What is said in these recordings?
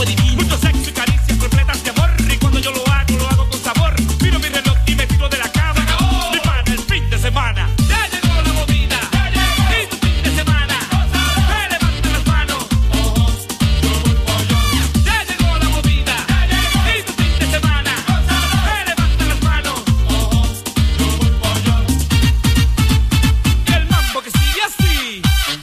Mucho sexo y caricias repletas de amor. Y cuando yo lo hago con sabor. Miro mi reloj y me tiro de la cama. Mi pana, el fin de semana. Ya llegó la movida. Y tu fin de semana. Me levantan las manos. Ya llegó la movida. Y tu fin de semana. Me levantan las manos. Y el mambo que sigue así.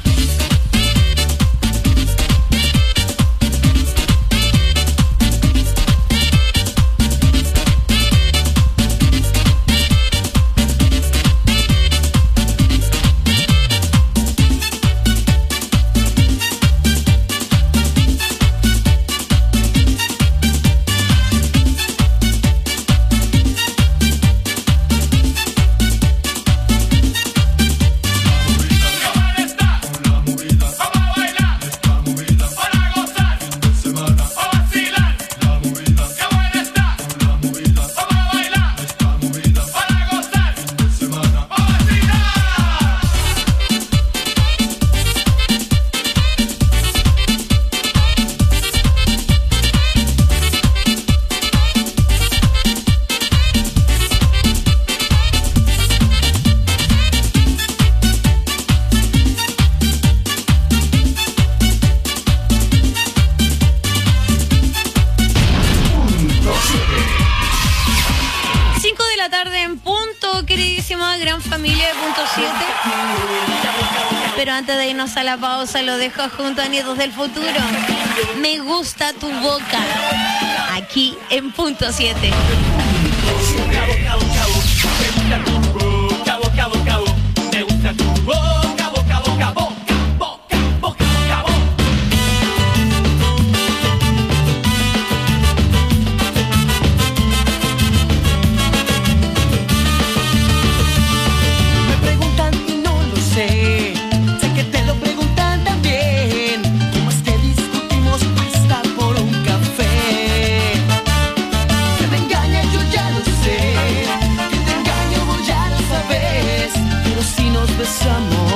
Antes de irnos a la pausa, lo dejo junto a Nietos del Futuro. Me gusta tu boca. Aquí en Punto 7. Me gusta tu boca, boca, boca, boca, boca, boca, boca, boca. Me preguntan y no lo sé. Sé que te lo preguntan también. ¿Cómo es que discutimos hasta por un café? Que te engaña yo ya lo sé. Que te engaño vos ya lo sabes. Pero si nos besamos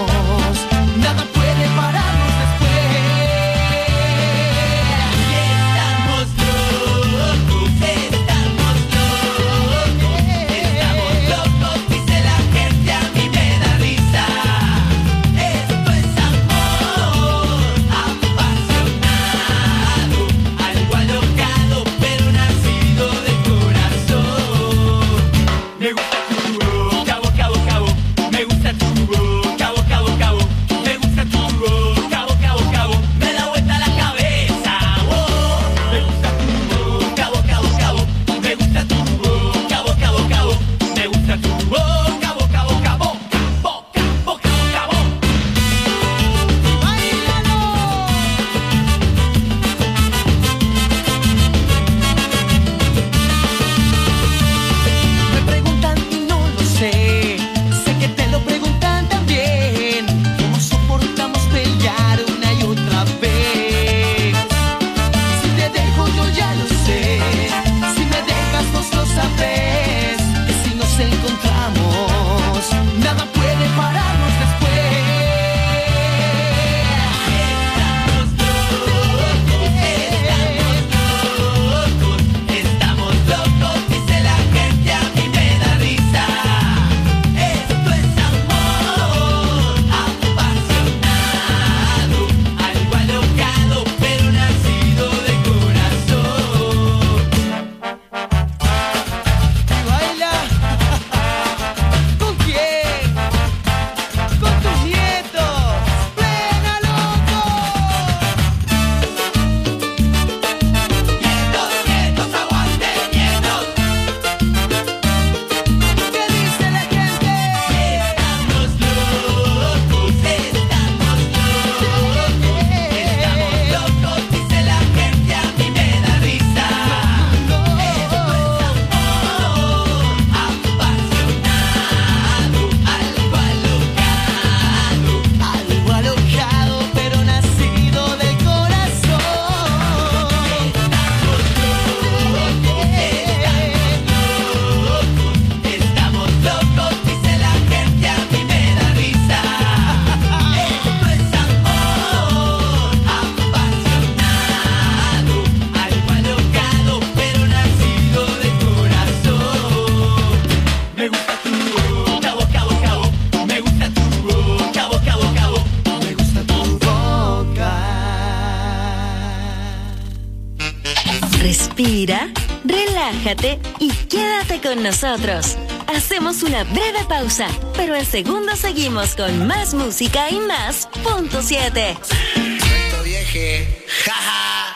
Respira, relájate y quédate con nosotros. Hacemos una breve pausa, pero en segundos seguimos con más música y más Punto 7. Suelto vieje, jaja.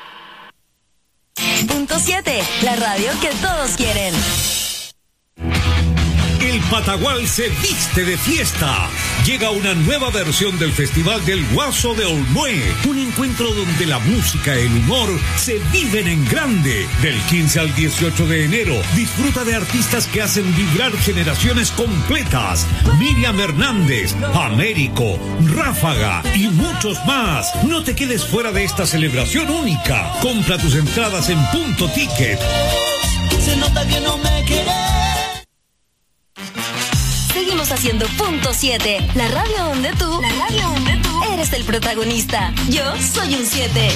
Punto 7, la radio que todos quieren. El Patagual se viste de fiesta. Llega una nueva versión del Festival del Guaso de Olmué. Un encuentro donde la música y el humor se viven en grande. Del 15 al 18 de enero, disfruta de artistas que hacen vibrar generaciones completas. Miriam Hernández, Américo, Ráfaga y muchos más. No te quedes fuera de esta celebración única. Compra tus entradas en Punto Ticket. Se nota que no me querés. Seguimos haciendo Punto 7, la radio donde tú eres el protagonista. Yo soy un 7.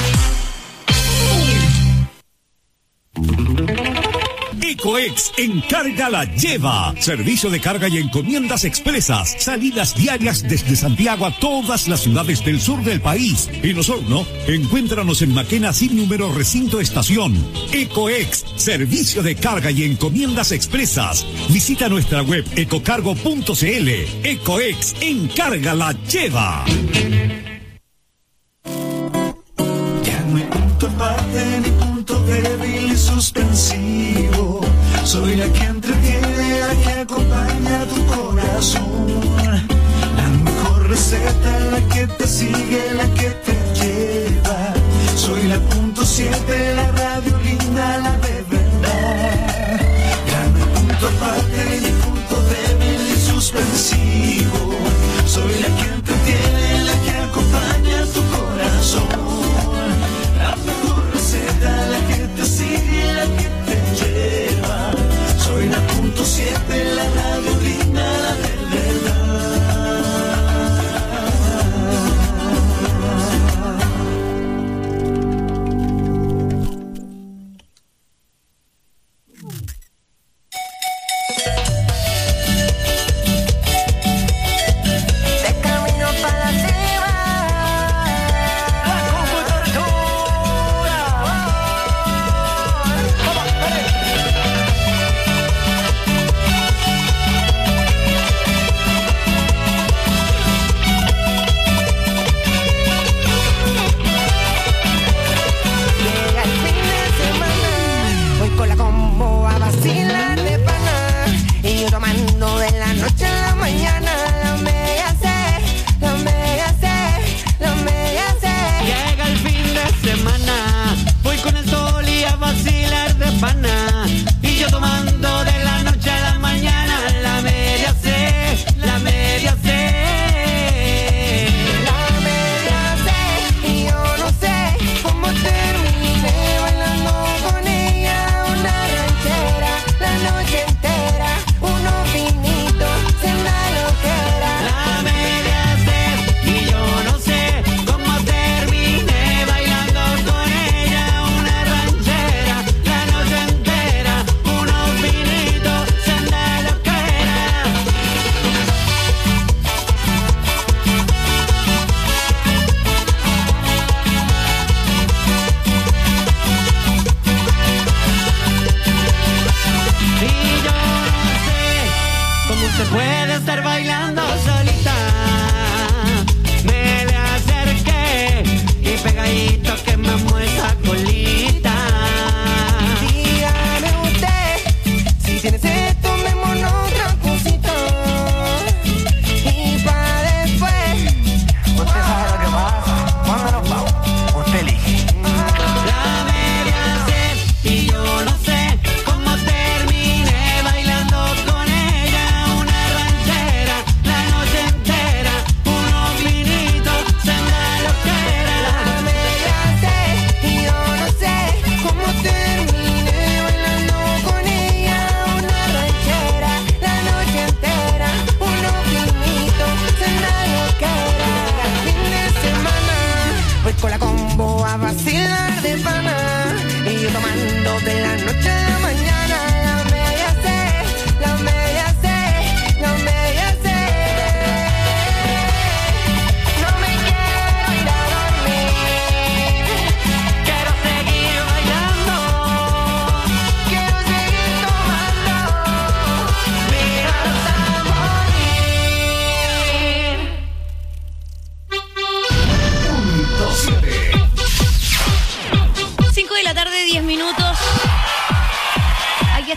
Ecoex Encarga la lleva. Servicio de carga y encomiendas expresas. Salidas diarias desde Santiago a todas las ciudades del sur del país. En Osorno, encuéntranos en Maquena sin número recinto estación. Ecoex, servicio de carga y encomiendas expresas. Visita nuestra web ecocargo.cl. Ecoex Encarga la lleva. Ya no hay punto aparte ni punto débil y suspensivo. Soy la que entretiene, la que acompaña tu corazón. La mejor receta, la que te sigue, la que te lleva. Soy la Punto 7, la radio linda, la de verdad. Ya no hay punto aparte ni punto débil y suspensivo. Soy la que entretiene, la que acompaña tu corazón. La mejor receta, la que te sigue, la que te lleva. Soy la Punto 7, la radio linda, la de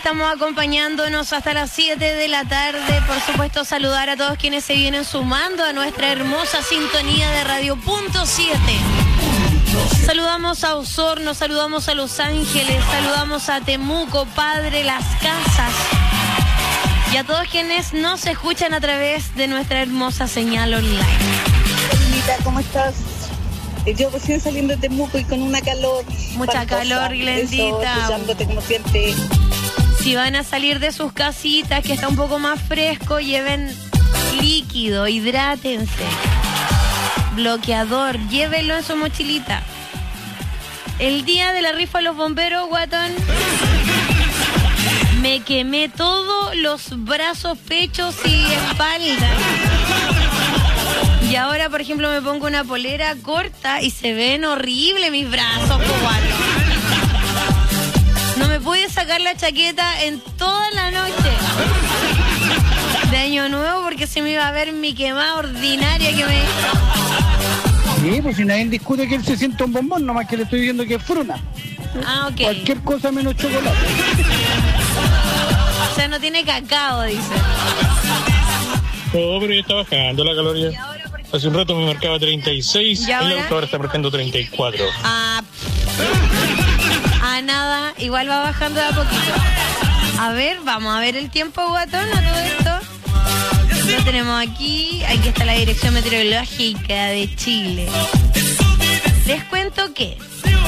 estamos acompañándonos hasta las 7 de la tarde. Por supuesto, saludar a todos quienes se vienen sumando a nuestra hermosa sintonía de Radio Punto 7. Saludamos a Osorno, saludamos a Los Ángeles, saludamos a Temuco, Padre Las Casas y a todos quienes nos escuchan a través de nuestra hermosa señal online. Hola, ¿cómo estás? Yo recién saliendo de Temuco y con una calor. Mucha calor, Glendita. Escuchándote como siempre. Si van a salir de sus casitas, que está un poco más fresco, lleven líquido, hidrátense. Bloqueador, llévenlo en su mochilita. El día de la rifa a los bomberos, guatón, me quemé todos los brazos, pechos y espalda. Y ahora, por ejemplo, me pongo una polera corta y se ven horribles mis brazos, guatón. No me pude sacar la chaqueta en toda la noche de Año Nuevo porque se me iba a ver mi quemada ordinaria que me... Sí, pues si nadie discute que él se sienta un bombón, nomás que le estoy diciendo que es fruna. Ah, ok. Cualquier cosa menos chocolate. O sea, no tiene cacao, dice. Oh, pero ya está bajando la caloría. Hace un rato me marcaba 36, ¿Y ahora? el auto ahora está marcando 34. Nada, igual va bajando de a poquito. A ver, vamos a ver el tiempo, guatón, a todo esto. Lo tenemos aquí está la Dirección Meteorológica de Chile. Les cuento que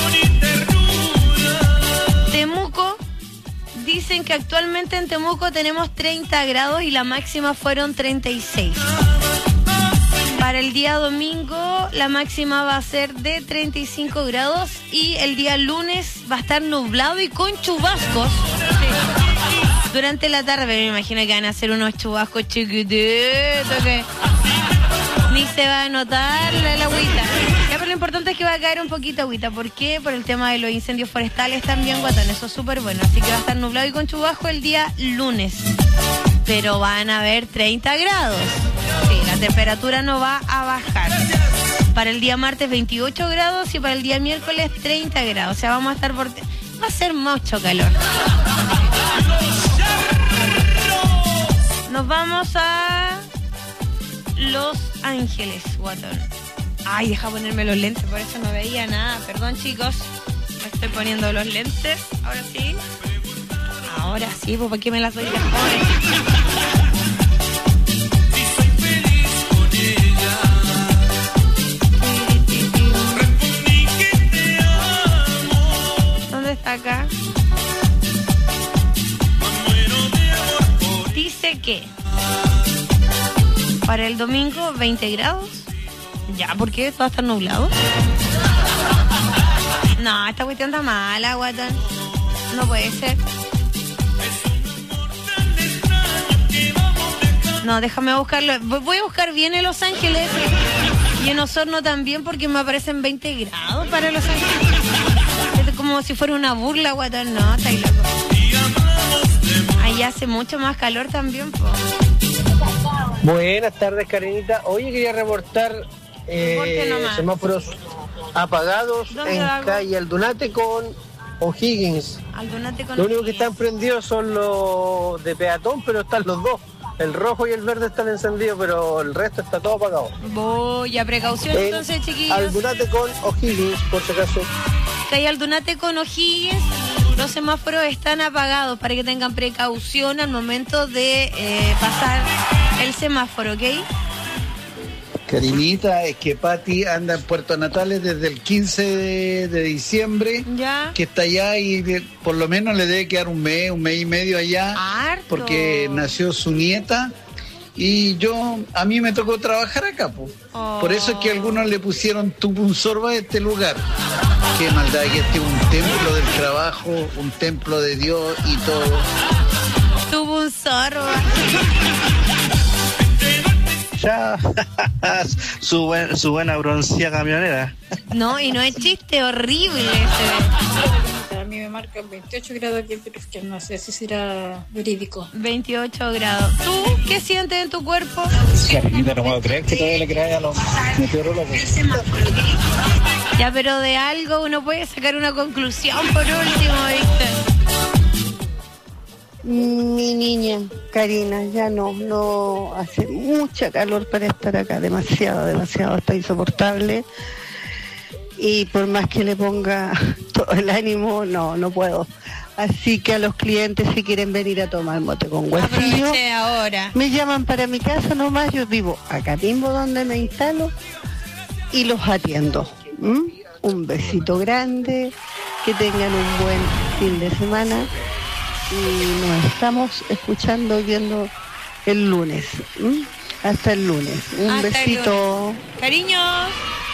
Temuco, dicen que actualmente en Temuco tenemos 30 grados y la máxima fueron 36. Para el día domingo la máxima va a ser de 35 grados y el día lunes va a estar nublado y con chubascos. Sí. Durante la tarde me imagino que van a hacer unos chubascos chiquititos que ni se va a notar la agüita. Ya, pero lo importante es que va a caer un poquito agüita. ¿Por qué? Por el tema de los incendios forestales también, guatón. Eso es súper bueno. Así que va a estar nublado y con chubasco el día lunes. Pero van a haber 30 grados. Sí, la temperatura no va a bajar. Para el día martes 28 grados y para el día miércoles 30 grados. O sea, vamos a estar va a ser mucho calor. Nos vamos a Los Ángeles, guatón. Ay, deja ponerme los lentes, por eso no veía nada. Perdón, chicos. Me estoy poniendo los lentes. Ahora sí. Ahora sí, pues ¿por qué me las doy después? ¿Dónde está acá? Dice que para el domingo 20 grados. Ya, ¿por qué? ¿Va a estar nublado? No, esta cuestión está mala, guatón. No puede ser. No, déjame buscarlo. Voy a buscar bien en Los Ángeles y en Osorno también porque me aparecen 20 grados para Los Ángeles. Es como si fuera una burla, guatón. No, está ahí loco. Ahí hace mucho más calor también, po. Buenas tardes, Karenita. Oye, quería reportar semáforos apagados en calle Aldunate con O'Higgins. Aldunate con Lo único O'Higgins. que están prendidos son los de peatón, pero están los dos. El rojo y el verde están encendidos, pero el resto está todo apagado. Voy a precaución entonces, chiquillos. Aldunate con O'Higgins, por si acaso. Calle Aldunate con O'Higgins. Los semáforos están apagados para que tengan precaución al momento de pasar el semáforo, ¿ok? Karinita, es que Pati anda en Puerto Natales desde el 15 de diciembre, ya, que está allá y por lo menos le debe quedar un mes y medio allá, porque nació su nieta y a mí me tocó trabajar acá, po. Por eso es que algunos le pusieron Tupunsorba a este lugar. Qué maldad, que este es un templo del trabajo, un templo de Dios y todo. Tupunsorba. Ya, su buena bronceada camionera. No, y no es chiste, horrible A mí me marcan 28 grados aquí, pero es que no sé si será verídico. 28 grados. ¿Tú qué sientes en tu cuerpo? Karinita, no puedo creer que todavía le creáis a los meteorólogos. Ya, pero de algo uno puede sacar una conclusión por último, ¿viste? Mi niña, Karina, ya no hace mucha calor para estar acá, demasiado, está insoportable. Y por más que le ponga todo el ánimo, no puedo. Así que a los clientes, si quieren venir a tomar mote con huesillo, Aproveche ahora. me llaman para mi casa nomás. Yo vivo acá mismo donde me instalo y los atiendo. Un besito grande, que tengan un buen fin de semana y nos estamos escuchando y viendo el lunes. Hasta el lunes. Un besito. Cariños.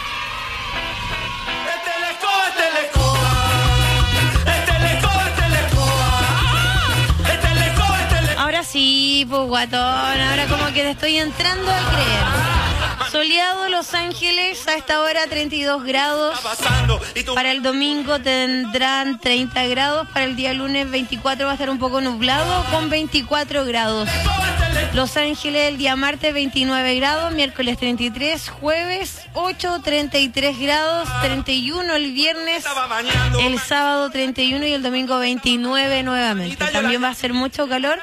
Ahora sí, pues guatón, ahora como que te estoy entrando a creer. Soleado Los Ángeles, a esta hora 32 grados. Para el domingo tendrán 30 grados. Para el día lunes 24 va a estar un poco nublado con 24 grados. Los Ángeles el día martes 29 grados, miércoles 33, jueves 8, 33 grados, 31 el viernes, el sábado 31 y el domingo 29 nuevamente. También va a ser mucho calor,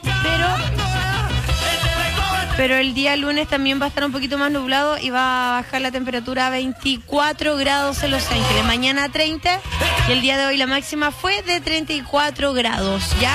pero el día lunes también va a estar un poquito más nublado y va a bajar la temperatura a 24 grados en Los Ángeles. Mañana 30 y el día de hoy la máxima fue de 34 grados, ¿ya?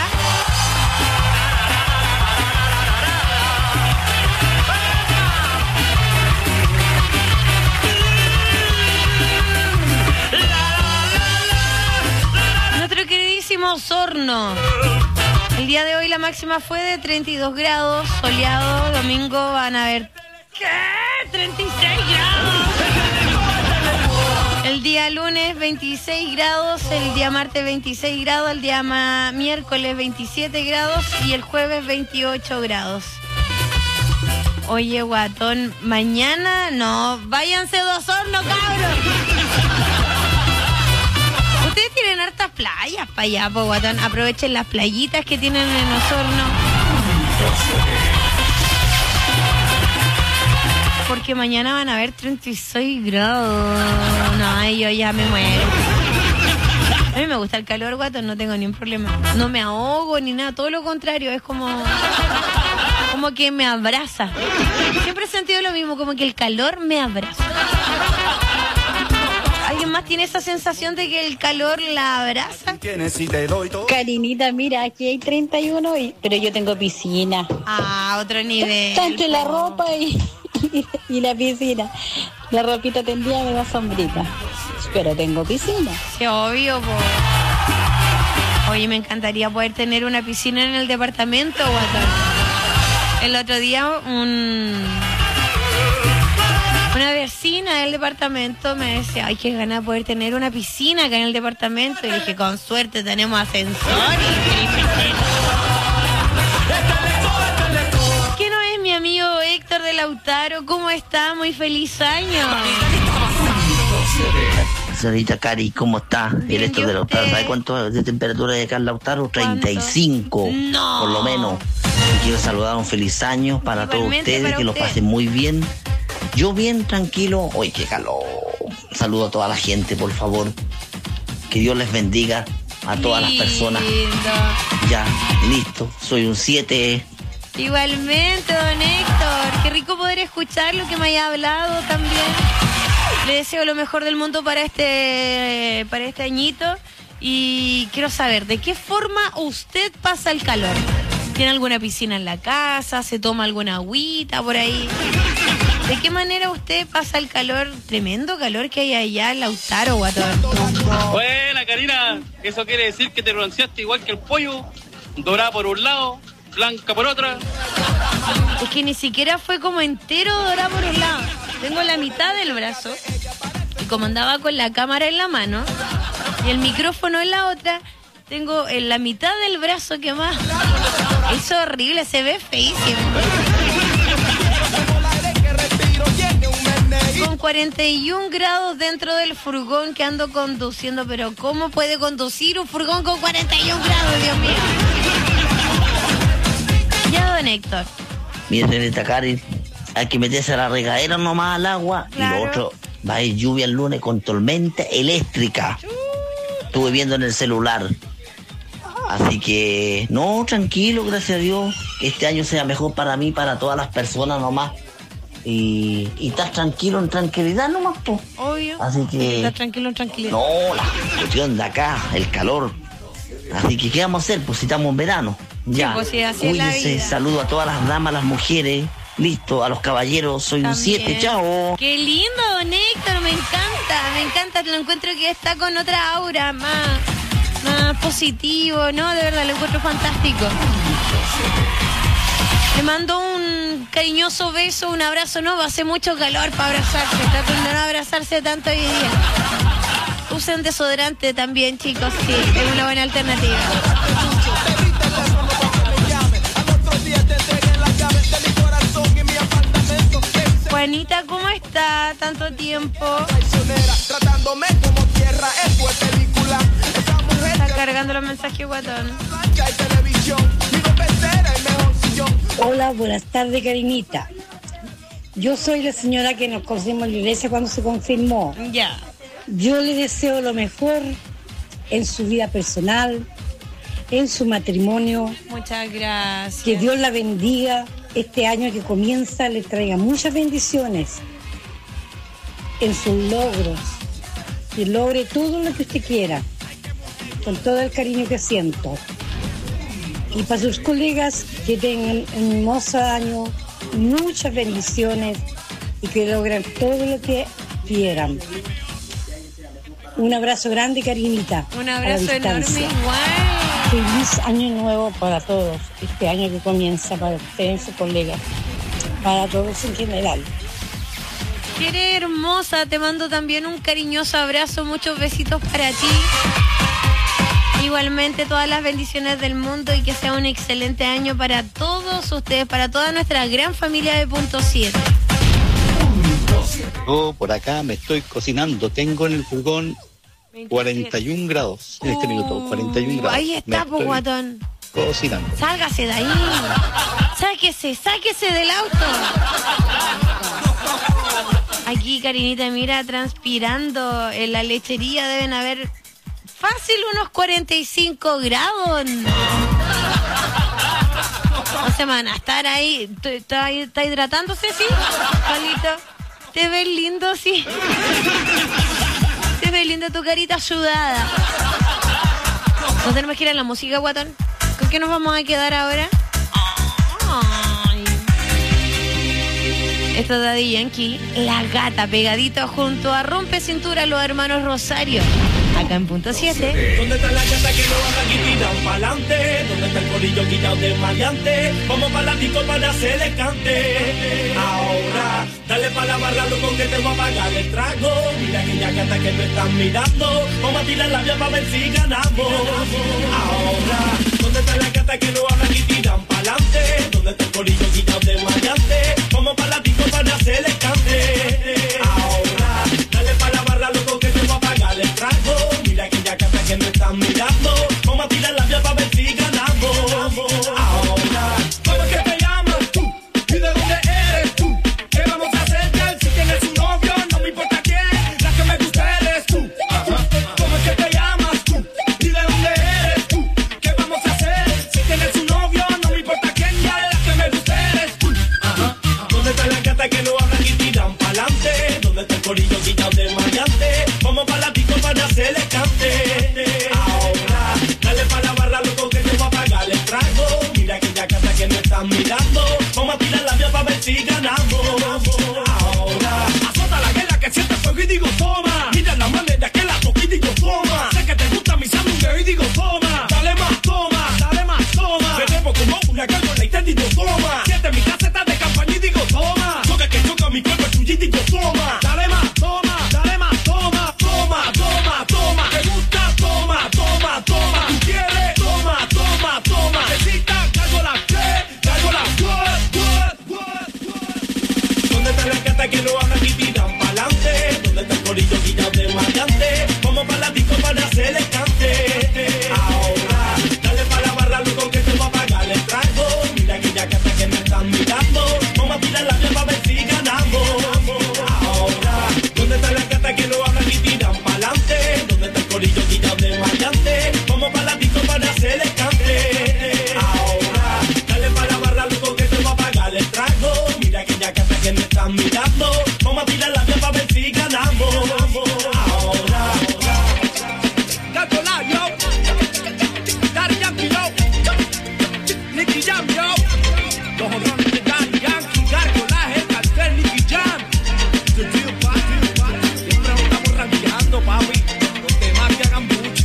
Nuestro queridísimo Osorno. El día de hoy la máxima fue de 32 grados, soleado. Domingo van a ver... ¿Qué? 36 grados. El día lunes 26 grados, el día martes 26 grados, el día miércoles 27 grados y el jueves 28 grados. Oye, guatón, mañana no, váyanse de Osorno, cabros. Ustedes tienen hartas playas para allá, po, guatón. Aprovechen las playitas que tienen en Osorno. Porque mañana van a haber 36 grados. No, yo ya me muero. A mí me gusta el calor, guatón, no tengo ningún problema. No me ahogo ni nada, todo lo contrario, es como que me abraza. Siempre he sentido lo mismo, como que el calor me abraza. ¿Alguien más tiene esa sensación de que el calor la abraza? Karinita, mira, aquí hay 31, pero yo tengo piscina. Ah, otro nivel. Está entre la ropa y la piscina. La ropita tendida me da sombrita. Pero tengo piscina. Sí, obvio, po. Oye, me encantaría poder tener una piscina en el departamento, guatón. El otro día una vecina del departamento me decía, ay, qué ganas de poder tener una piscina acá en el departamento. Y dije, con suerte tenemos ascensor. ¿Qué no es mi amigo Héctor de Lautaro? ¿Cómo está? Muy feliz año. Señorita Cari, ¿cómo está? El Héctor de Lautaro. ¿Sabe cuánto de temperatura de acá en Lautaro? 35, no, por lo menos. Y quiero saludar un feliz año para todos ustedes, que lo pasen muy bien. Yo bien tranquilo. Uy, qué calor. Saludo a toda la gente, por favor. Que Dios les bendiga a todas las personas. Ya, listo. Soy un 7. Igualmente, don Héctor. Qué rico poder escuchar lo que me haya hablado también. Le deseo lo mejor del mundo para este añito. Y quiero saber, ¿de qué forma usted pasa el calor? ¿Tiene alguna piscina en la casa? ¿Se toma alguna agüita por ahí? ¿De qué manera usted pasa el calor, tremendo calor que hay allá en Lautaro, guatón? Buena, Karina. Eso quiere decir que te bronceaste igual que el pollo. Dorada por un lado, blanca por otra. Es que ni siquiera fue como entero dorada por un lado. Tengo la mitad del brazo. Y como andaba con la cámara en la mano y el micrófono en la otra, tengo en la mitad del brazo quemado. Es horrible, se ve feísimo. Con 41 grados dentro del furgón que ando conduciendo, pero ¿cómo puede conducir un furgón con 41 grados, Dios mío? Ya, don Héctor. Mire, señorita Cari, hay que meterse a la regadera nomás al agua. Claro. Y lo otro, va a ir lluvia el lunes con tormenta eléctrica. Estuve viendo en el celular. Así que, no, tranquilo, gracias a Dios, que este año sea mejor para mí, para todas las personas nomás. Y estar tranquilo, en tranquilidad nomás, po. Obvio. Así que... Estar tranquilo, en tranquilidad. No, la cuestión de acá, el calor. Así que, ¿qué vamos a hacer? Pues si estamos en verano. Ya, sí, pues sí, así es la cuídense, vida. saludo a todas las damas, las mujeres. Listo, a los caballeros, soy un 7, chao. Qué lindo, don Héctor, me encanta, lo encuentro que está con otra aura más positivo, ¿no? De verdad, lo encuentro fantástico. Le mando un cariñoso beso, un abrazo, no, hace mucho calor para abrazarse, traten de no abrazarse tanto hoy día. Usen desodorante también, chicos, sí, es una buena alternativa. Juanita, ¿cómo está? Tanto tiempo. Está cargando los mensajes, guatón. Hola, buenas tardes, Karinita. Yo soy la señora que nos conocimos en la iglesia cuando se confirmó. Ya. Yo le deseo lo mejor en su vida personal, en su matrimonio. Muchas gracias. Que Dios la bendiga. Este año que comienza le traiga muchas bendiciones en sus logros. Que logre todo lo que usted quiera, con todo el cariño que siento. Y para sus colegas, que tengan un hermoso año, muchas bendiciones y que logren todo lo que quieran. Un abrazo grande, Karinita. Un abrazo enorme, igual. Feliz año nuevo para todos, este año que comienza, para ustedes y sus colegas, para todos en general. Qué hermosa, te mando también un cariñoso abrazo, muchos besitos para ti. Igualmente todas las bendiciones del mundo y que sea un excelente año para todos ustedes, para toda nuestra gran familia de Punto 7. Yo por acá me estoy cocinando, tengo en el furgón 41 grados en este minuto, 41 grados. Ahí está, pues, guatón. Cocinando. Sálgase de ahí. Sáquese del auto. Aquí, Karinita, mira, transpirando. En la lechería deben haber fácil unos 45 grados. No se van a estar ahí. ¿Está hidratándose, sí? Palito, ¿te ves lindo, sí? Te ves lindo tu carita sudada. ¿No tenemos que ir a la música, guatón? ¿Con qué nos vamos a quedar ahora? Ay. Esto es Daddy Yankee, La Gata, pegadito junto a Rompe Cintura, los hermanos Rosario. Acá en Punto 7. ¿Dónde está la gata que no haga y tiran pa'lante? ¿Dónde está el corillo quitado de maleante? Como palatico para hacerle cante. Ahora, dale pa' la barra, loco, que te voy a pagar el trago. Mira aquella gata que me están mirando. Vamos a tirar la vía pa' ver si ganamos. Ahora, ¿dónde está la gata que no haga y tiran pa'lante? ¿Dónde está el corillo quitado de maleante? Como palatico para hacerle cante. Ahora, dale pa' la barra, loco, que te voy a pagar el trago. Mira aquella gata que me están mirando. Vamos a tirar la vía pa' ver si ganamos. Ahora, ¿cómo es que te llamas tú? ¿Y de dónde eres tú? ¿Qué vamos a hacer, girl? Si tienes un novio, no me importa quién. La que me gusta eres tú. ¿Cómo es que te llamas tú? ¿Y de dónde eres tú? ¿Qué vamos a hacer? Si tienes un novio, no me importa quién. Ya la que me gusta eres tú. ¿Dónde está la gata que no hablan y tiran pa'lante? ¿Dónde está el corillo quitado de maleante? Vamos pa' la pico para hacerle cante. Ahora, dale pa' la barra, loco, que te voy a pagar el trago. Mira aquella gata que me están mirando. Vamos a tirar la vía pa' ver si ganamos. Ahora, azota la guerra que siente fuego y digo toma. Mira la manera que la toque y digo toma. Sé que te gusta mi sándwich y digo toma. Dale más, toma, dale más, toma. Me debo como una gárgola y te digo toma. Siente mi caseta de campaña y digo toma. Choca que choca mi cuerpo tuyo y digo toma. Dale más, toma, dale más, toma, toma, toma, toma. Te gusta, toma, toma, toma. Tú quieres, toma, toma, toma. Necesitas gárgola, ¿qué? Gárgola, ¿dónde está la gata que no hablan y tiran pa'lante? ¿Dónde está el corillo quitado de maleante? Vamos pa' la disco para hacerle cante. Ahora, dale pa' la barra, loco, que te voy a pagar el trago. Mira aquella gata que me están mirando. Vamos a tirar la vía pa' ver si ganamos. Ahora, ¿dónde está la gata que no hablan y tiran pa'lante? ¿Dónde está el corillo quitado de maleante? Vamos pa' la disco para hacerle cante. están mirando. Vamos a tirar la vía para ver si ganamos. Ahora. Gárgola, yo. Daddy Yankee, yo. Nicky Jam, yo. Los honrones de Daddy Yankee. Gárgola, el cartel, Nicky Jam. The deal, papi. Siempre nos estamos rankeando, papi. Los demás que hagan buche.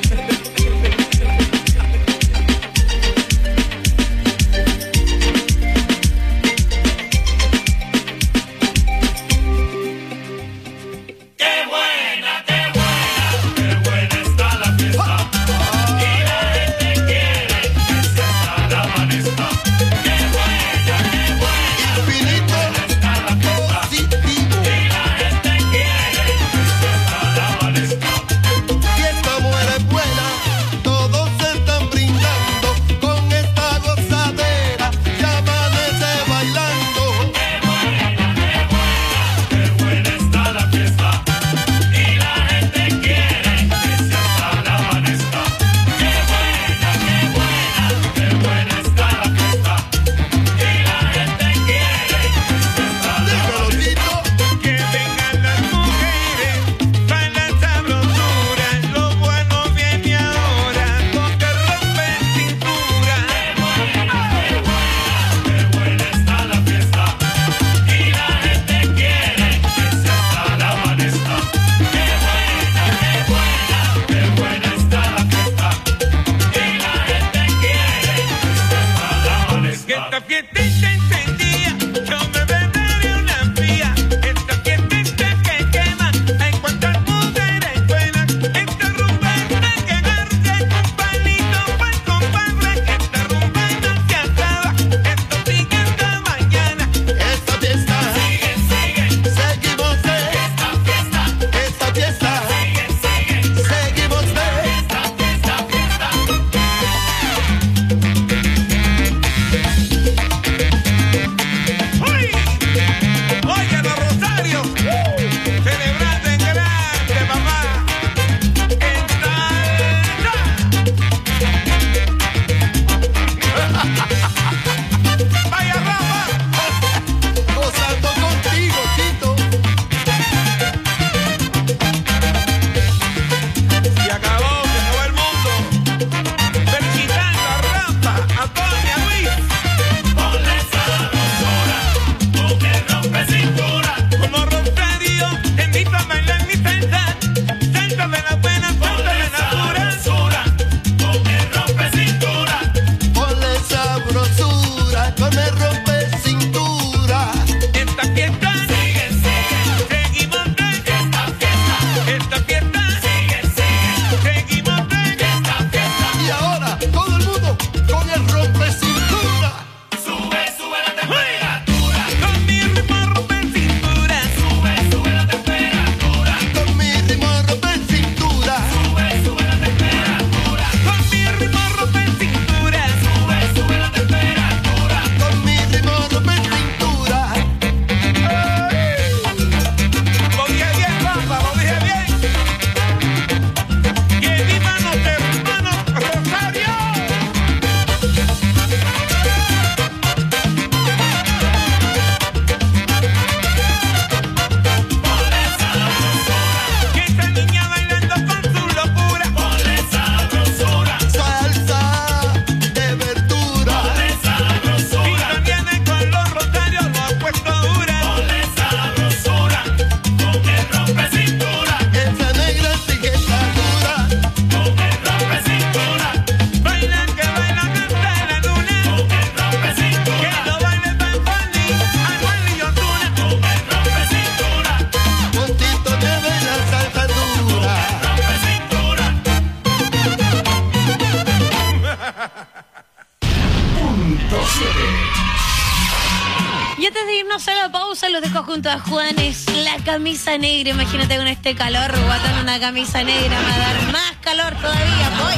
Y antes de irnos a la pausa, los dejo junto a Juanes, la camisa negra. Imagínate con este calor, guatón, una camisa negra va a dar más calor todavía. Voy.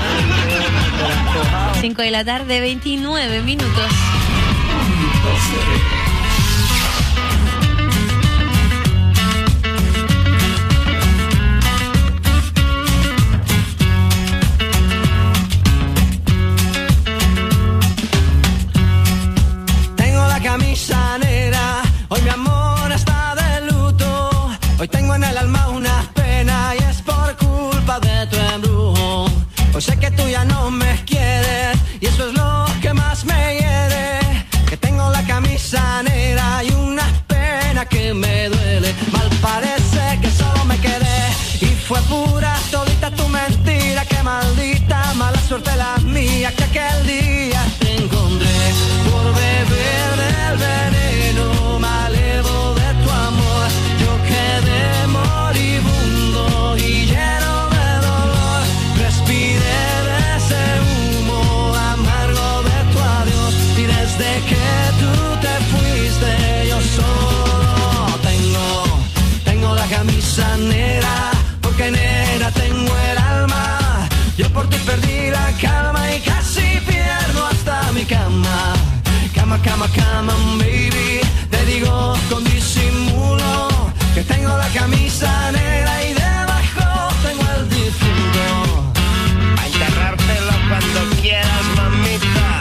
5 de la tarde, 29 minutos. Camisa negra, hoy mi amor cama, cama, baby. Te digo con disimulo que tengo la camisa negra y debajo tengo el difunto. A enterrártelo cuando quieras, mamita.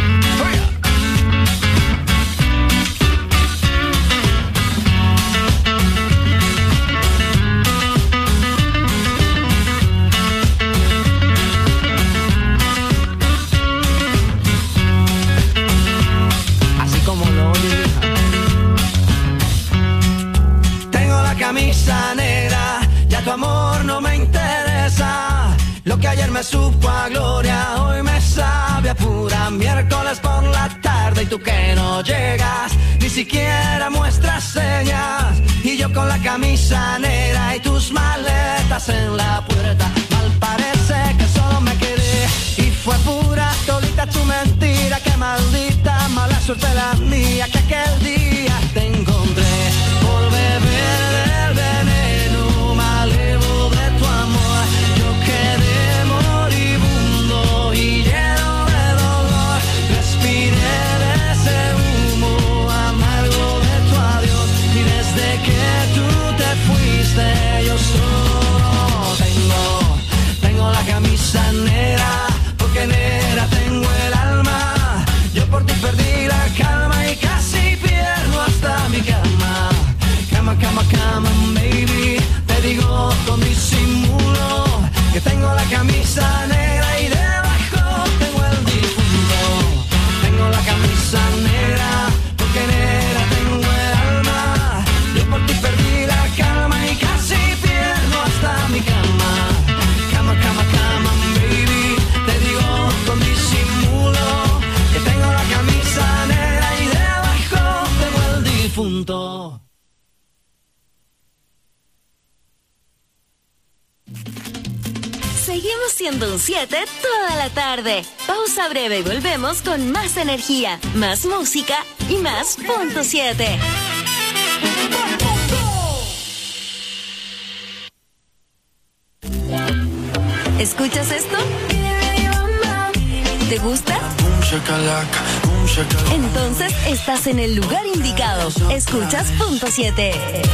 Camisa negra, ya tu amor no me interesa. Lo que ayer me supo a gloria, hoy me sabe a pura. Miércoles por la tarde y tú que no llegas, ni siquiera muestras señas. Y yo con la camisa negra y tus maletas en la puerta. Mal parece que solo me quedé y fue pura todita tu mentira. Qué maldita mala suerte la mía que aquel día te encontré por beber del veneno malevo de tu amor. Yo quedé moribundo y lleno de dolor. Respiré de ese humo amargo de tu adiós. Y desde que tú te fuiste yo solo tengo la camisa negra, porque negra tengo el alma. Yo por ti perdí la calma y casi pierdo hasta mi cama. Cama, cama, cama, baby. Te digo con disimulo que tengo la camisa negra y debajo tengo el difunto. Tengo la camisa negra, porque negra tengo el alma. Yo por ti perdí la calma y casi pierdo hasta mi cama. Cama, cama, cama, baby. Te digo con disimulo que tengo la camisa negra y debajo tengo el difunto. Seguimos siendo un 7 toda la tarde. Pausa breve y volvemos con más energía, más música y más punto 7. ¿Escuchas esto? ¿Te gusta? Entonces estás en el lugar indicado. Escuchas punto 7.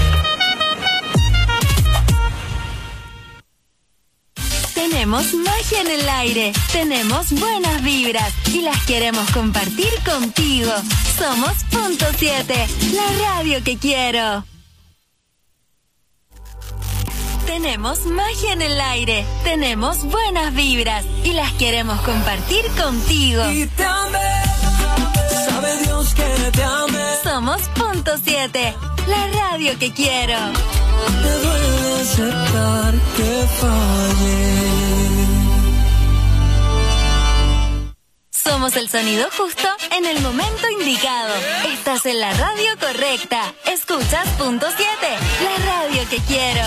Tenemos magia en el aire, tenemos buenas vibras y las queremos compartir contigo. Somos punto 7, la radio que quiero. Tenemos magia en el aire, tenemos buenas vibras y las queremos compartir contigo. Y te amé, sabe Dios que te amé. Somos punto 7, la radio que quiero. Te duele aceptar que fallé. Somos el sonido justo en el momento indicado. Estás en la radio correcta. Escuchas punto 7, la radio que quiero.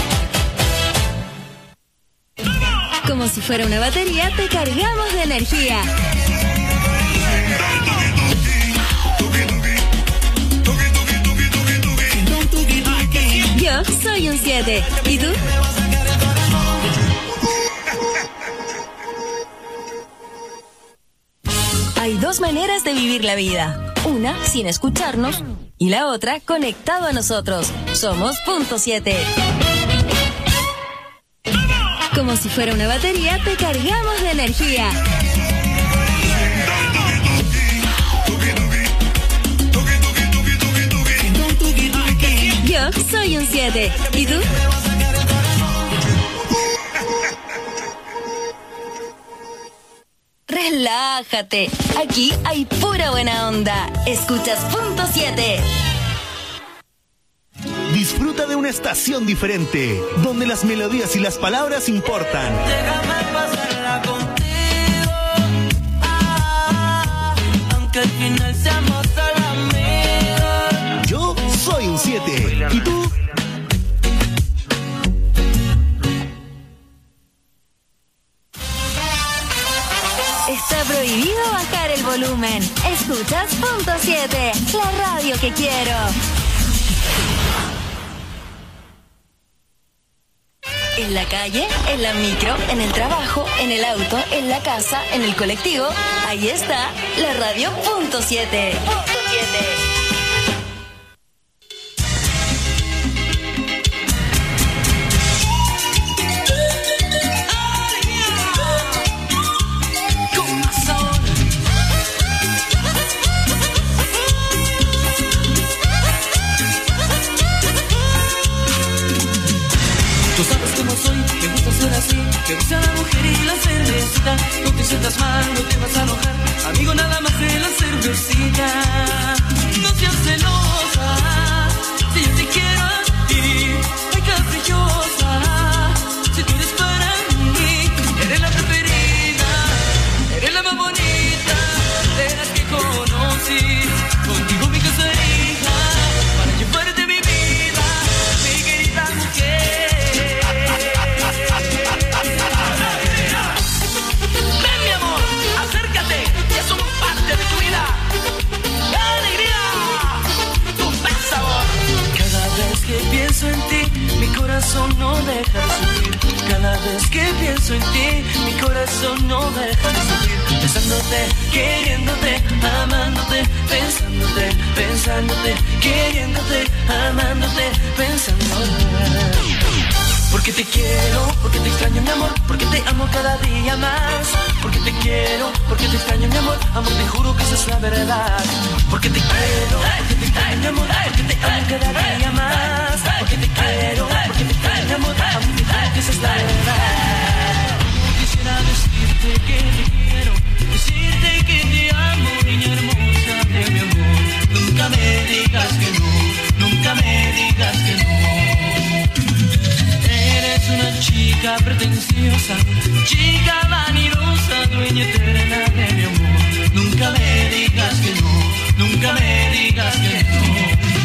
Como si fuera una batería, te cargamos de energía. Yo soy un 7. ¿Y tú? Hay dos maneras de vivir la vida. Una sin escucharnos y la otra conectado a nosotros. Somos punto 7. Como si fuera una batería, te cargamos de energía. Yo soy un 7. ¿Y tú? Relájate. Aquí hay pura buena onda. Escuchas punto 7. Disfruta de una estación diferente, donde las melodías y las palabras importan. Déjame pasarla contigo, aunque al final seamos solo amigos. Yo soy un 7. ¿Y tú? Está prohibido bajar el volumen. Escuchas punto 7, la radio que quiero. En la calle, en la micro, en el trabajo, en el auto, en la casa, en el colectivo. Ahí está la radio punto 7. Que gusta la mujer y la cervecita. No te sientas mal, no te vas a enojar. Amigo, nada más de la cervecita. No seas celosa, si yo te quiero a ti. Ay, caprichosa, si tú eres para mí. Eres la preferida, eres la más bonita de las que conocí. Contigo me casaría para llevarte mi vida, mi querida mujer. Pienso en ti, mi corazón no deja de sufrir. Cada vez que pienso en ti, mi corazón no deja de sufrir. Pensándote, queriéndote, amándote, pensándote, pensándote, queriéndote, amándote, pensándote. Porque te quiero, porque te extraño mi amor, porque te amo cada día más. Porque te quiero, porque te extraño mi amor, amor te juro que esa es la verdad. Porque te quiero, porque te extraño mi amor, porque te amo cada día más. Porque te quiero, porque te extraño mi amor, amor te juro que esa es la verdad. Quisiera decirte que te quiero, decirte que te amo, niña hermosa de mi amor. Nunca me digas que no, nunca me digas que no. Eres una chica pretenciosa, chica vanidosa, dueña eterna de mi amor. Nunca me digas que no, nunca me digas que no.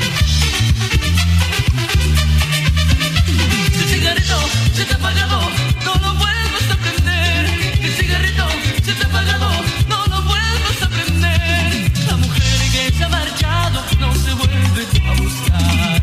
Si el cigarrito se te ha apagado, no lo vuelvas a prender. Si el cigarrito se te ha apagado, no lo vuelvas a prender. La mujer que se ha marchado no se vuelve a buscar.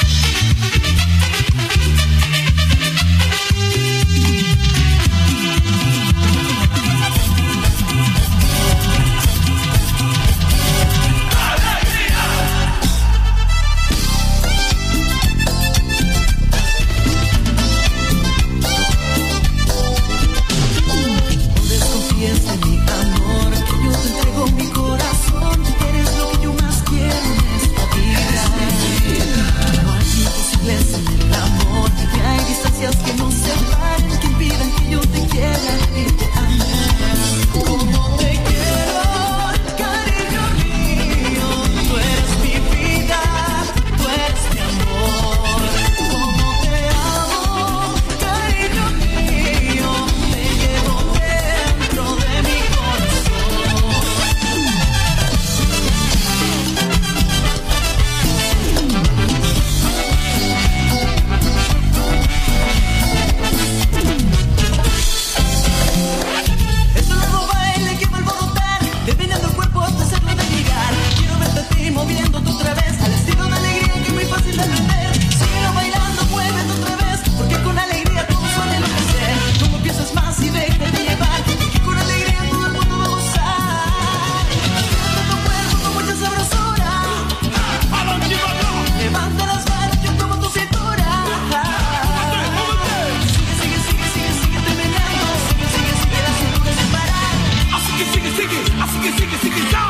Que no se paren, que impidan que yo te quiera y te ame. Como te quiero, cariño mío, tú eres mi vida, tú eres mi amor. Como te amo, cariño mío, te llevo dentro de mi corazón. Moviéndote otra vez al estilo de alegría que es muy fácil de aprender. Sigo bailando, muévete otra vez, porque con alegría todos van a enloquecer. No me piensas más y déjate llevar, porque con alegría todo el mundo va a gozar. Siento tu cuerpo con mucha sabrosura. Levanta las manos, yo tomo tu cintura. Sigue, sigue, sigue, sigue, sigue meneando. Sigue, sigue, sigue la cintura sin parar. Así que sigue, sigue, así que sigue, sigue ya.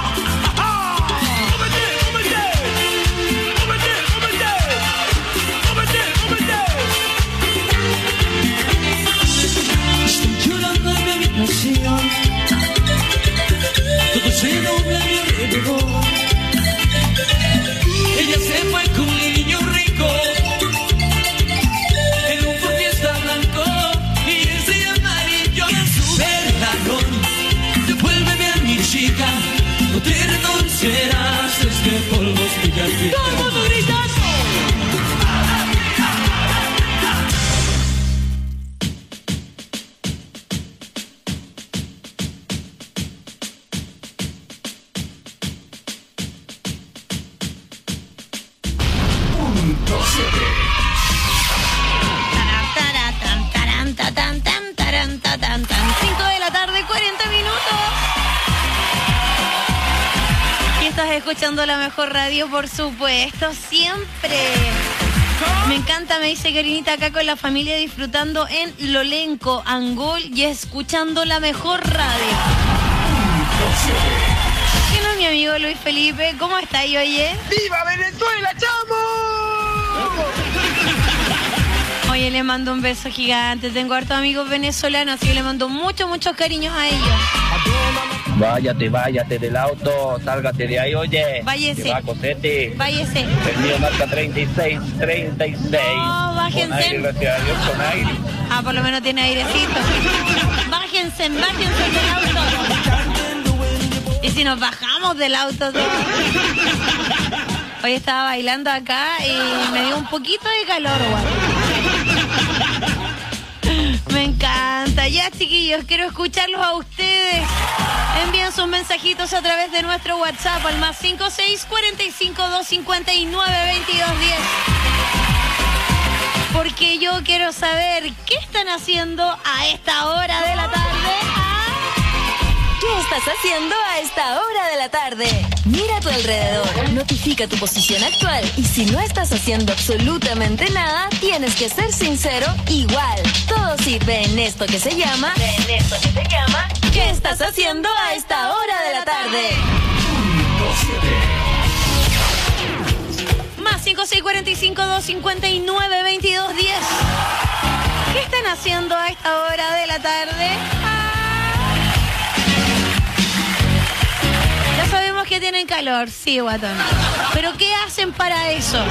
Todo se dobla a mi alrededor. Ella se fue con un niño rico en un Fiesta blanco y ese amarillo y azul. Perdón, devuélveme a mi chica, no te reconocerás, es que polvos pillas bien. ¡Todo gritando! tan. 5 de la tarde, 40 minutos. Y estás escuchando la mejor radio, por supuesto, siempre. Me encanta, me dice Karinita, acá con la familia disfrutando en Lolenco, Angol y escuchando la mejor radio. ¿Quién es mi amigo Luis Felipe? ¿Cómo está ahí, oye? ¡Viva Venezuela, chamo! Oye, le mando un beso gigante. Tengo hartos amigos venezolanos, así que le mando muchos cariños a ellos. Váyate del auto, sálgate de ahí, oye. Váyese. Que va, cosete. Váyese. El mío marca 36. No, bájense. Con aire, gracias a Dios, con aire. Ah, por lo menos tiene airecito. Bájense del auto. Y si nos bajamos del auto todos. Hoy estaba bailando acá y me dio un poquito de calor, guapo. Me encanta. Ya, chiquillos, quiero escucharlos a ustedes. Envíen sus mensajitos a través de nuestro WhatsApp al más 5645-259-2210. Porque yo quiero saber qué están haciendo a esta hora de la tarde. ¿Qué estás haciendo a esta hora de la tarde? Mira a tu alrededor, notifica tu posición actual y si no estás haciendo absolutamente nada, tienes que ser sincero igual. Todo sirve en esto que se llama... ¿Qué estás haciendo a esta hora de la tarde? Más 5645-259-2210. ¿Qué están haciendo a esta hora de la tarde? Ya sabemos que tienen calor, sí, guatón. ¿Pero qué hacen para eso?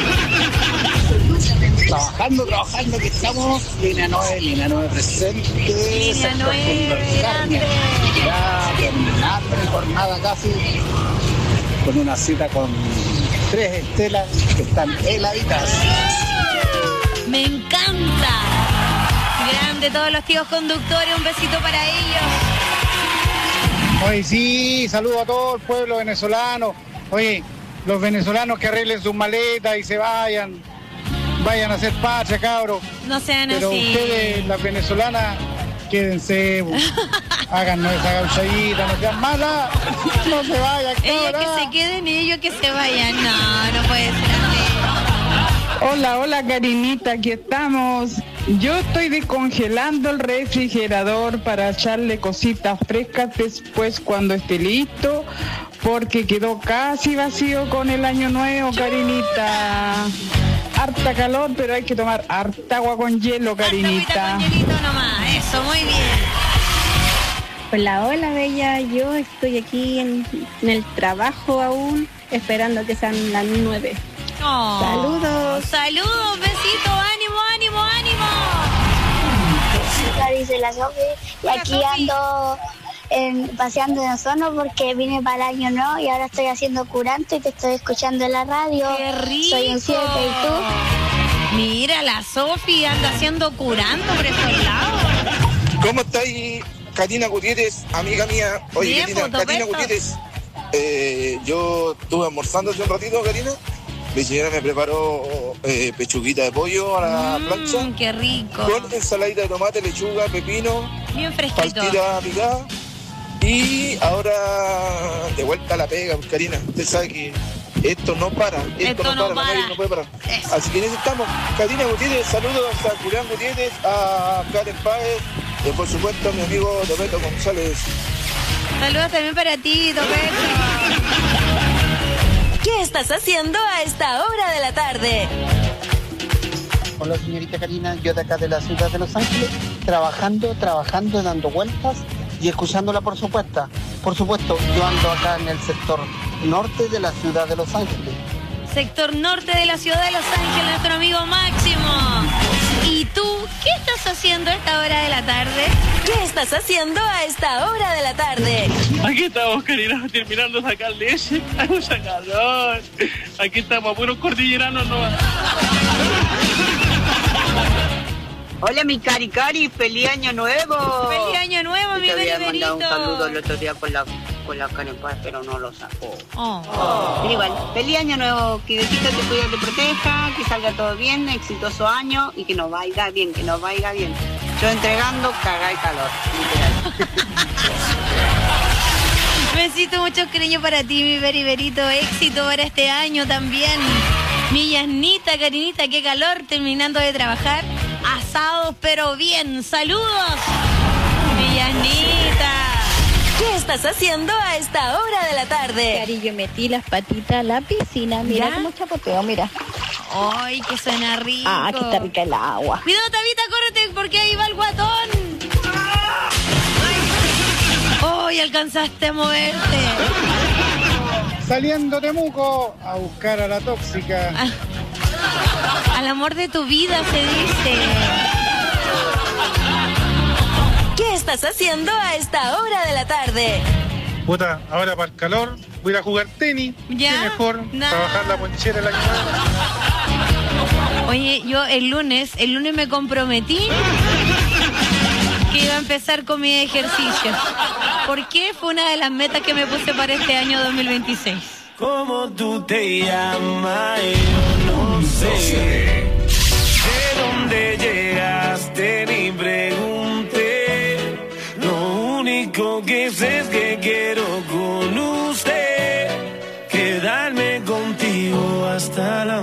Trabajando, que estamos. Línea 9 presente. Línea 9, grande. Ya terminando mi jornada casi. Con una cita con 3 estelas que están heladitas. Me encanta. Grande todos los tíos conductores, un besito para ellos. Oye, sí, saludo a todo el pueblo venezolano. Oye, los venezolanos que arreglen sus maletas y se vayan a hacer patria, cabros. No sean Pero así. ustedes, las venezolanas, quédense, háganos esa gauchadita, no sean malas, no se vayan, cabra. Ellos que se queden y ellos que se vayan. No puede ser así. Hola, Karinita, aquí estamos. Yo estoy descongelando el refrigerador para echarle cositas frescas después cuando esté listo, porque quedó casi vacío con el año nuevo, Karinita. Harta calor, pero hay que tomar harta agua con hielo, Karinita. Con hielito nomás, eso, muy bien. Hola, bella. Yo estoy aquí en el trabajo aún, esperando que sean las 9. Oh, saludos, besito, ánimo. Dice la Sofi, y aquí ando paseando en Ozono porque vine para el año nuevo y ahora estoy haciendo curanto y te estoy escuchando en la radio. ¡Qué rico! Soy un 7, ¿y tú? Mira, la Sofi anda haciendo curanto por esos lados. ¿Cómo estáis, Karina Gutiérrez, amiga mía? Oye, Bien, Karina Gutiérrez, yo estuve almorzando hace un ratito, Karina. Mi señora me preparó pechuguita de pollo a la plancha. ¡Qué rico! Con ensaladita de tomate, lechuga, pepino. Bien fresquito. Paltita picada. Y ahora de vuelta a la pega, Karina. Usted sabe que esto no para. Esto no para. Nadie no puede parar. Eso. Así que necesitamos. Karina Gutiérrez, saludos a Julián Gutiérrez, a Karen Páez y por supuesto a mi amigo Dometo González. Saludos también para ti, Dometo. ¿Qué estás haciendo a esta hora de la tarde? Hola, señorita Karina, yo de acá de la ciudad de Los Ángeles, trabajando, dando vueltas y escuchándola, por supuesto. Por supuesto, yo ando acá en el sector norte de la ciudad de Los Ángeles. Sector norte de la ciudad de Los Ángeles, nuestro amigo Máximo. ¿Y tú qué estás haciendo a esta hora de la tarde? ¿Qué estás haciendo a esta hora de la tarde? Aquí estamos, Karina, terminando de sacar leche. Hay mucha calor. Aquí estamos, a puros cordilleranos nomás. Hola, mi Cari, feliz año nuevo. Feliz año nuevo, mi Te había Benito. mandado un saludo el otro día con la Karen Paz, pero no lo sacó. Oh. Pero igual, feliz año nuevo, que Diosito te cuide, te proteja, que salga todo bien, exitoso año y que nos vaya bien, Yo entregando, caga y calor. Besito, mucho cariño para ti, mi beriberito. Éxito para este año también. Mi Yasnita, Karinita, qué calor, terminando de trabajar. Asados, pero bien. ¡Saludos! Mi Yasnita. ¿Qué estás haciendo a esta hora de la tarde? Cari, yo metí las patitas a la piscina. Mira cómo chapoteo, mira. ¡Ay, que suena rico! Ah, que está rica el agua. Cuidado, Tabita, córrete, porque ahí va el guatón. ¡Ay, alcanzaste a moverte! Saliendo de Temuco a buscar a la tóxica. Al amor de tu vida, se dice. ¿Qué estás haciendo a esta hora de la tarde? Puta, ahora para el calor voy a ir a jugar tenis. ¿Ya? Qué mejor, para bajar la ponchera la guitarra. Oye, yo el lunes me comprometí que iba a empezar con mi ejercicio. ¿Por qué? Fue una de las metas que me puse para este año 2026. ¿Cómo tú te llamas? Yo no sé. ¿De dónde llegaste? Ni pregunté. Lo único que sé es que quiero con usted quedarme contigo hasta el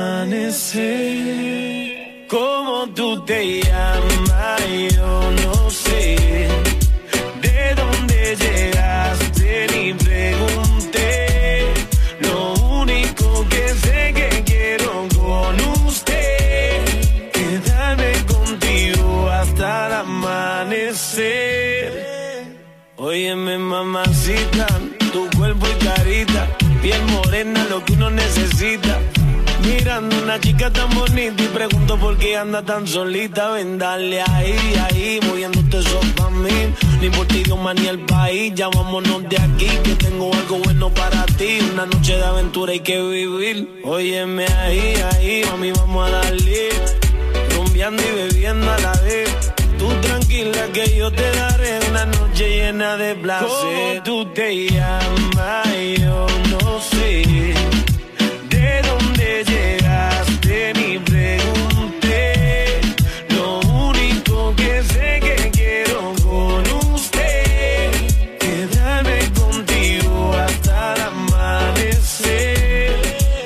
amanecer. ¿Cómo tú te llamas? Yo no sé. ¿De dónde llegaste? Ni pregunté. Lo único que sé que quiero con usted quedarme contigo hasta el amanecer. Óyeme, mamacita, tu cuerpo y carita, piel morena, lo que uno necesita. Mirando una chica tan bonita y pregunto por qué anda tan solita. Ven, dale ahí, moviéndote eso pa' mí. Ni por ti, Dios, ni el país. Ya vámonos de aquí, que tengo algo bueno para ti. Una noche de aventura hay que vivir. Óyeme ahí, mami, vamos a darle. Rumbeando y bebiendo a la vez. Tú tranquila que yo te daré una noche llena de placer. ¿Cómo tú te llamas? Yo no sé. ¿De dónde llegaste? Ni pregunté. Lo único que sé que quiero con usted quedarme contigo hasta el amanecer.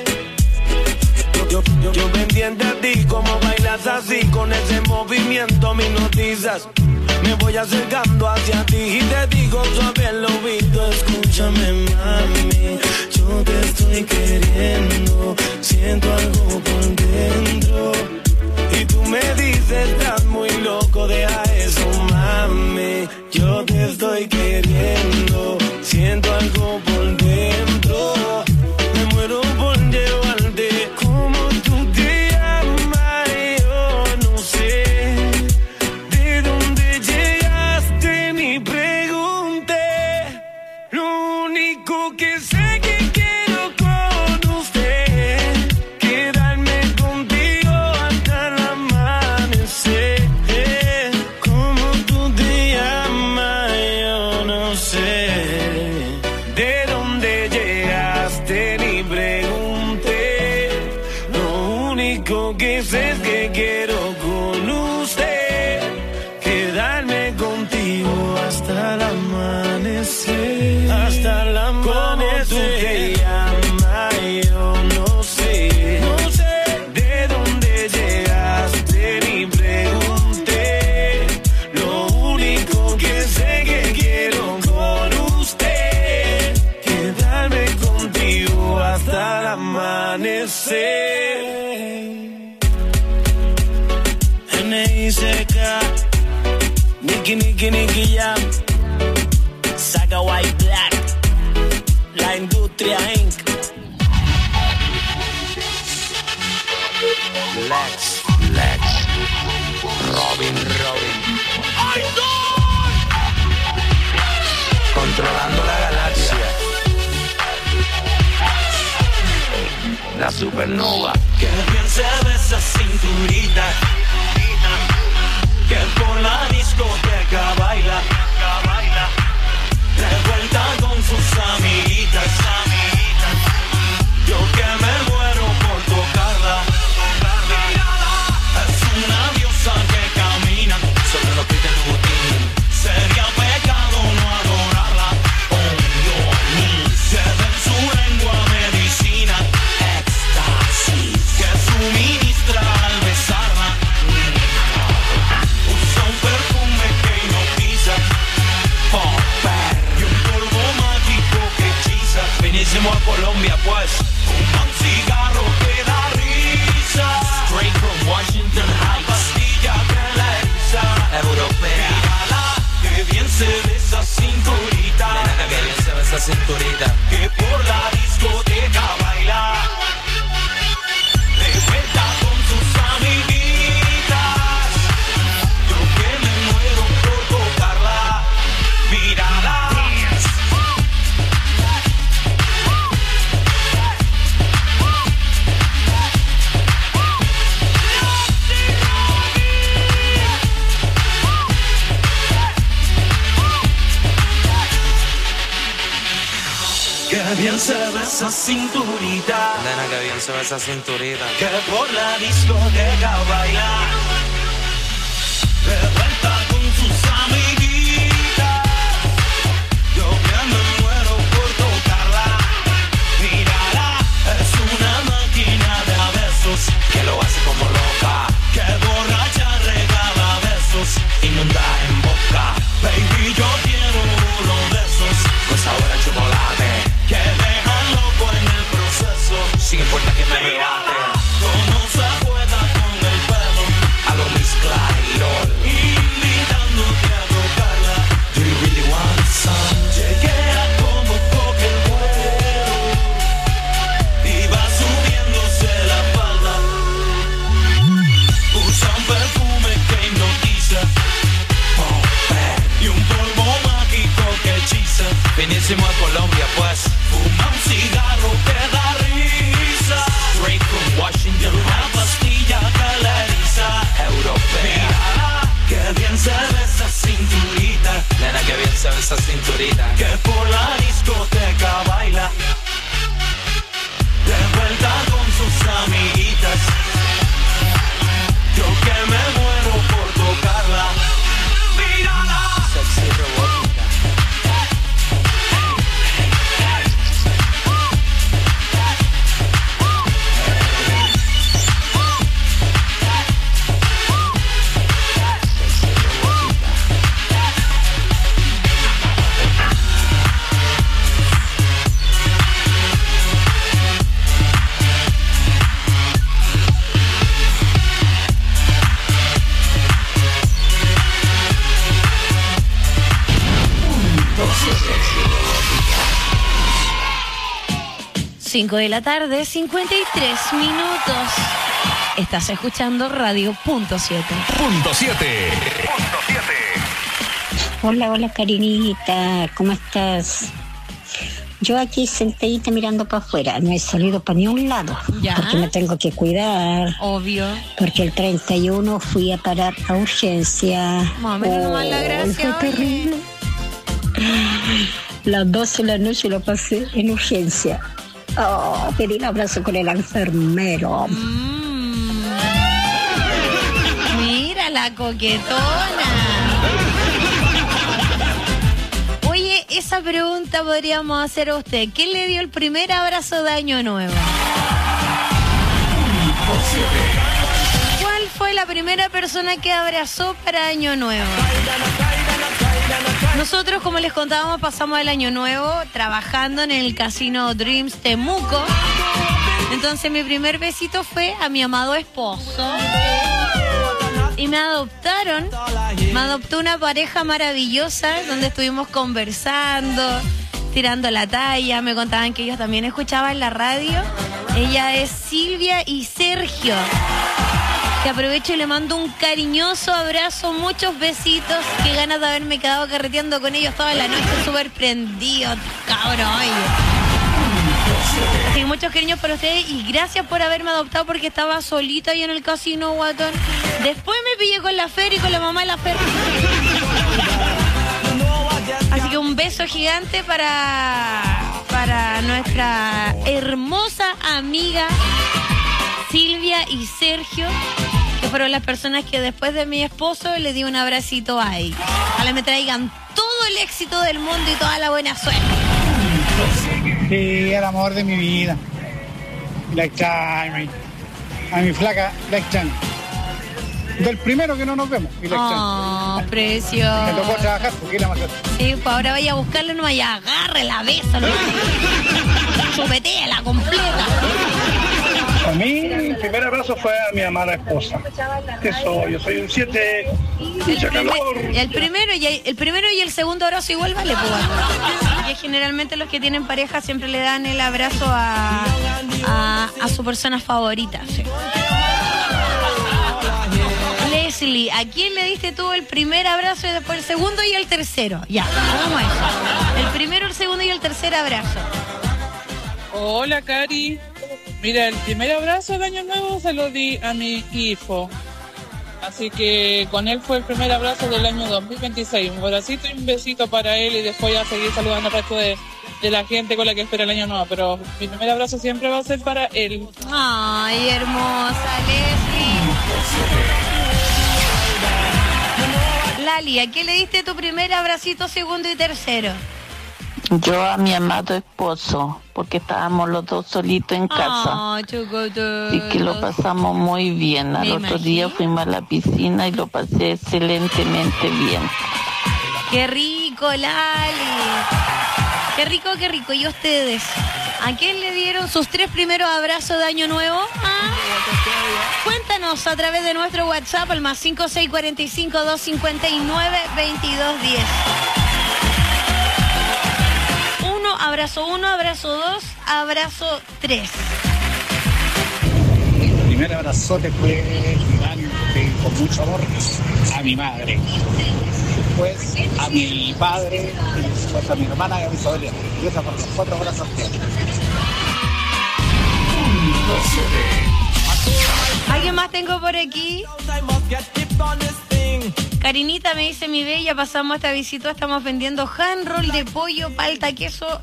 Yo pendiente a ti, como bailas así, con ese movimiento me hipnotizas. Me voy acercando hacia ti y te digo suave al oído, escúchame, mami, yo te estoy queriendo, siento algo por dentro. Y tú me dices, estás muy loco, deja eso, mami, yo te estoy queriendo, siento algo por dentro. Me muero por llevarte. Como tú te llamas, yo no sé. ¿De dónde llegaste? Ni pregunté. Lo único que sé que quiero con usted quedarme contigo hasta el amanecer. Como tú te llamas, yo no sé. ¿De dónde llegaste? Ni pregunté. Lo único que sé es que quiero con usted quedarme contigo hasta el amanecer. Hasta el amanecer. ¿Cómo tú te llamas? Yo no sé. No sé. ¿De dónde llegaste? Ni pregunté. Lo único que sé que quiero con usted quedarme contigo hasta el amanecer. N.I.C.K. Nicky Jam, Saga White Black, La Industria Inc. Lex, Robin. Controlando la galaxia. La supernova. Que bien se ve esa cinturita. Que por la discoteca baila. Revuelta con sus amiguitas. Yo que me muero por tocarla. Es una diosa que camina sobre Finísimo a Colombia, pues. Fuma un cigarro que da risa. Straight from Washington Heights. La pastilla que la eriza. Europea. Mírala, que bien se ve esa cinturita. Nena, que bien se ve esa cinturita. Que por la discoteca baila. De vuelta con sus amiguitas. Yo que me muero por tocarla. Mírala. Que bien se ve esa cinturita. Nena, que bien se ve esa cinturita. Que por la discoteca baila. De vuelta con sus amiguitas. Yo que me muero por tocarla. Mírala, es una máquina de besos. Que lo hace como loca. Que borracha regala besos. Inunda en boca. Baby, yo quiero uno de esos. Con sabor a chocolate. Que dejan loco en el proceso. Sin importar que me rebate. Como se juega con el pelo. A lo Miss Clairol. Invitándote a tocarla. Do you really want some? Chequea como toque el vuelo. Y va subiéndose la falda. Usa un perfume que hipnotiza. Y un polvo mágico que hechiza. Finísimo a Colombia, pues. Fuma un cigarro que da risa. Straight from Washington. Una pastilla que la eriza. Europea. Mírala, que bien se ve esa cinturita. Nena, que bien se ve esa cinturita. Que por la discoteca baila. De vuelta con sus amiguitas. Yo que me muero por tocarla. Mírala. Sexy robótica. Cinco de la tarde, 53 minutos. Estás escuchando Radio Punto 7. Punto 7. Hola, Karinita, ¿cómo estás? Yo aquí sentadita mirando para afuera, no he salido para ni un lado, ¿ya? Porque me tengo que cuidar. Obvio. Porque el 31 fui a parar a urgencia. Mami, no más la gracia, fue terrible. Las 12 de la noche lo pasé en urgencia. Oh, pedí un abrazo con el enfermero. Mira la coquetona. Oye, esa pregunta podríamos hacer a usted. ¿Quién le dio el primer abrazo de Año Nuevo? ¿Cuál fue la primera persona que abrazó para Año Nuevo? Nosotros, como les contábamos, pasamos el Año Nuevo trabajando en el Casino Dreams Temuco. Entonces mi primer besito fue a mi amado esposo. Y me adoptaron. Me adoptó una pareja maravillosa donde estuvimos conversando, tirando la talla. Me contaban que ellos también escuchaban la radio. Ella es Silvia y Sergio. Que aprovecho y le mando un cariñoso abrazo, muchos besitos. Qué ganas de haberme quedado carreteando con ellos toda la noche, súper prendido, cabrón. Así que muchos cariños para ustedes y gracias por haberme adoptado porque estaba solita ahí en el casino, guatón. Después me pillé con la Fer y con la mamá de la Fer. Así que un beso gigante para nuestra hermosa amiga Silvia y Sergio, que fueron las personas que después de mi esposo le di un abracito ahí. Ojalá me traigan todo el éxito del mundo y toda la buena suerte. Sí, el amor de mi vida. Like time. A mi flaca, like time. Del primero que no nos vemos. Y la Oh, precioso. Me tocó trabajar porque era más grande. Sí, pues ahora vaya a buscarlo, no vaya, agarre la besa, no chupetea la completa. A mí, mi primer abrazo fue a mi amada esposa. Eso, yo soy un 7, mucha calor. El primero y el segundo abrazo igual vale, pues. Y generalmente los que tienen pareja siempre le dan el abrazo a su persona favorita. Sí. Leslie, ¿a quién le diste tú el primer abrazo y después el segundo y el tercero? Ya, vamos a eso. El primero, el segundo y el tercer abrazo. Hola, Cari. Mira, el primer abrazo del año nuevo se lo di a mi hijo. Así que con él fue el primer abrazo del año 2026. Un abracito y un besito para él y después ya seguir saludando al resto de la gente con la que espera el año nuevo. Pero mi primer abrazo siempre va a ser para él. Ay, hermosa, Leslie. Lali, ¿a quién le diste tu primer abracito, segundo y tercero? Yo a mi amado esposo, porque estábamos los dos solitos en casa. Y que lo pasamos muy bien. Al otro día fuimos a la piscina y lo pasé excelentemente bien. ¡Qué rico, Lali! ¡Qué rico, qué rico! ¿Y ustedes? ¿A quién le dieron sus 3 primeros abrazos de año nuevo? Cuéntanos a través de nuestro WhatsApp al más 5645-259-2210. Abrazo 1, abrazo 2, abrazo 3. El primer abrazote fue con mucho amor a mi madre. Después a mi padre, después a mi hermana y a mi sobrina. Y esos fueron los 4 abrazos que hay. ¿Alguien más tengo por aquí? Karinita me dice, mi bella, pasamos esta visita, estamos vendiendo hand roll de pollo, palta, queso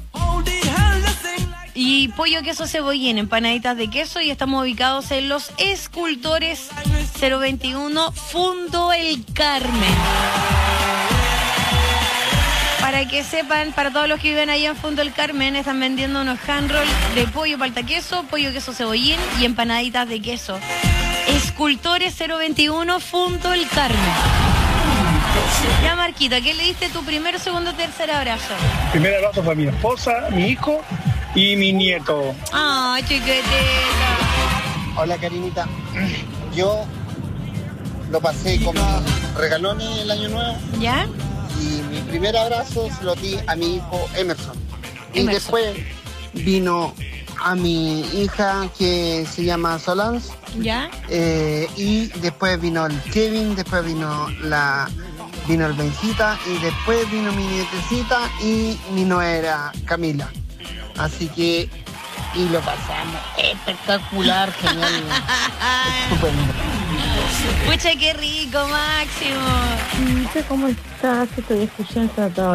y pollo, queso, cebollín, empanaditas de queso, y estamos ubicados en Los Escultores 021, Fundo El Carmen. Para que sepan, para todos los que viven allá en Fundo El Carmen, están vendiendo unos hand roll de pollo, palta, queso, cebollín y empanaditas de queso. Escultores 021, Fundo El Carmen. Ya, Marquito, ¿a quién le diste tu primero, segundo, tercer abrazo? El primer abrazo fue a mi esposa, mi hijo y mi nieto. ¡Ay, chiquitita! Hola, Karinita. Yo lo pasé con regalones el año nuevo. ¿Ya? Y mi primer abrazo se lo di a mi hijo Emerson. Y después vino a mi hija que se llama Solange. ¿Ya? Y después vino el Kevin, después vino el Benjita, y después vino mi nietecita y mi nuera Camila. Así que, y lo pasamos espectacular, genial, estupendo. Pucha, qué rico, Máximo. ¿Cómo estás? Estoy escuchando a todos